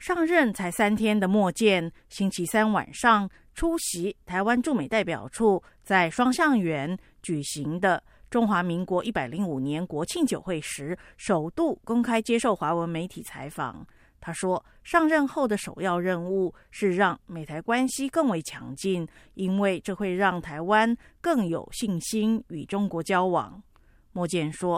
上任才3天的莫健，星期三晚上出席台湾驻美代表处在双橡园举行的中华民国105年国庆酒会时，首度公开接受华文媒体采访。他说，上任后的首要任务是让美台关系更为强劲，因为这会让台湾更有信心与中国交往。莫健说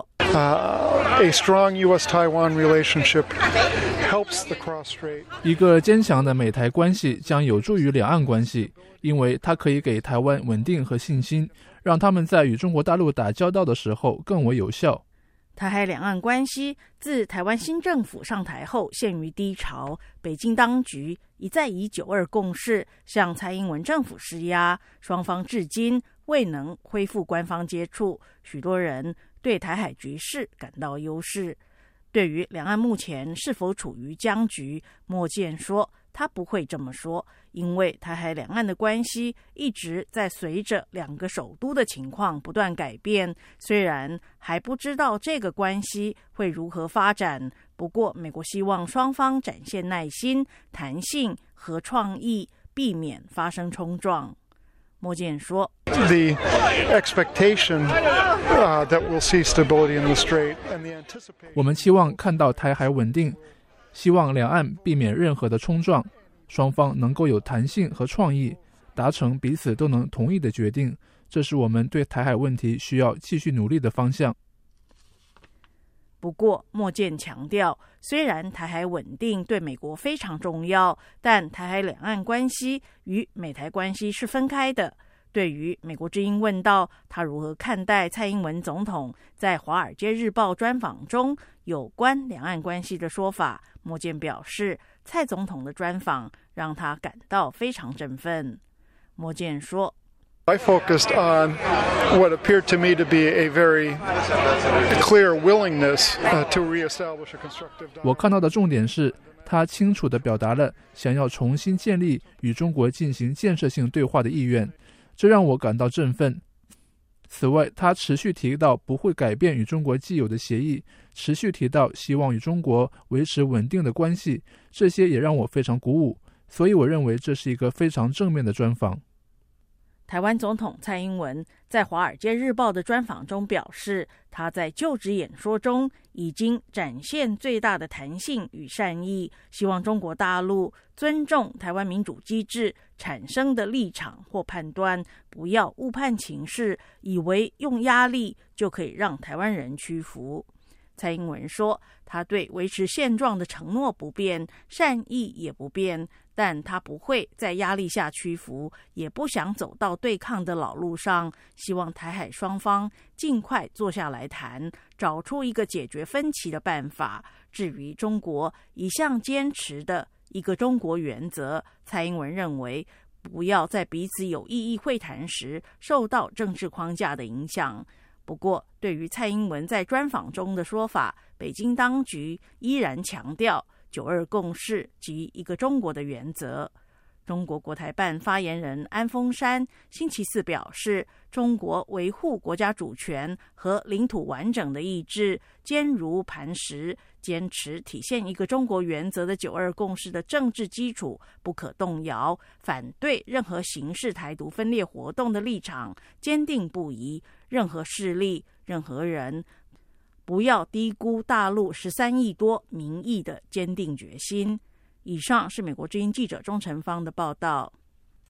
，A strong U.S.-Taiwan relationship helps the cross-strait. 一个坚强的美台关系将有助于两岸关系，因为它可以给台湾稳定和信心，让他们在与中国大陆打交道的时候更为有效。 台海两岸关系自台湾新政府上台后陷于低潮，北京当局一再以9·2共识向蔡英文政府施压，双方至今未能恢复官方接触，许多人对台海局势感到忧势。对于两岸目前是否处于僵局，莫健说他不会这么说，因为台海两岸的关系一直在随着两个首都的情况不断改变，虽然还不知道这个关系会如何发展，不过美国希望双方展现耐心、弹性和创意，避免发生冲撞。莫健说 The expectation that we'll see stability in the strait and the anticipation. 我们期望看到台海稳定，希望两岸避免任何的冲撞，双方能够有弹性和创意，达成彼此都能同意的决定，这是我们对台海问题需要继续努力的方向。 不过莫健强调，虽然台海稳定对美国非常重要，但台海两岸关系与美台关系是分开的。对于美国之音问到他如何看待蔡英文总统在《华尔街日报》专访中有关两岸关系的说法，莫健表示，蔡总统的专访让他感到非常振奋。莫健说 I focused on what appeared to me to be a very clear willingness to reestablish a constructive dialogue. 我看到的重点是，他清楚地表达了想要重新建立与中国进行建设性对话的意愿，这让我感到振奋。此外，他持续提到不会改变与中国既有的协议，持续提到希望与中国维持稳定的关系，这些也让我非常鼓舞，所以我认为这是一个非常正面的专访。 台湾总统蔡英文在《华尔街日报》的专访中表示，他在就职演说中已经展现最大的弹性与善意，希望中国大陆尊重台湾民主机制产生的立场或判断，不要误判情势，以为用压力就可以让台湾人屈服。蔡英文说，他对维持现状的承诺不变，善意也不变，但他不会在压力下屈服，也不想走到对抗的老路上，希望台海双方尽快坐下来谈，找出一个解决分歧的办法。至于中国一向坚持的一个中国原则，蔡英文认为不要在彼此有意义会谈时受到政治框架的影响。不过，对于蔡英文在专访中的说法，北京当局依然强调9·2共识及一个中国的原则。中国国台办发言人安峰山星期四表示，中国维护国家主权和领土完整的意志坚如磐石，坚持体现一个中国原则的9·2共识的政治基础不可动摇，反对任何形式台独分裂活动的立场坚定不移，任何势力、任何人不要低估大陆13亿多民意的坚定决心。以上是美国之音记者钟成芳的报道。